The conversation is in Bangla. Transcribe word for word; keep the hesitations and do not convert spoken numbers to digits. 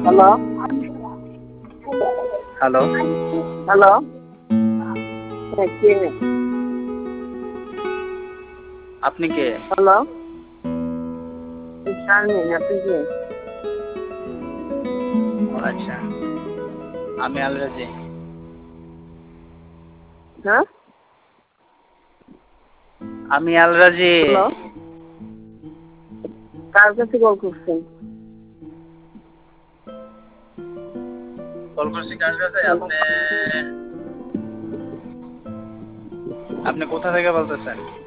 হ্যালো হ্যালো হ্যালো হ্যাঁ কে আপনি কে? হ্যালো শারমিন আপনি কে? ও আচ্ছা, আমি আলরাজি। হ্যাঁ আমি আলরাজি। হ্যালো কার কাছে কল করছেন? কল করছি কার কাছে? হ্যালো আপনি আপনি কোথা থেকে বলতেছেন?